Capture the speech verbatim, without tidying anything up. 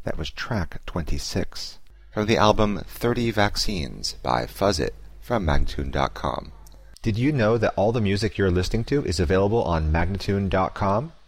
That was track twenty-six. From the album thirty Vaccines by Fuzzit from Magnatune dot com. Did you know that all the music you're listening to is available on Magnatune dot com?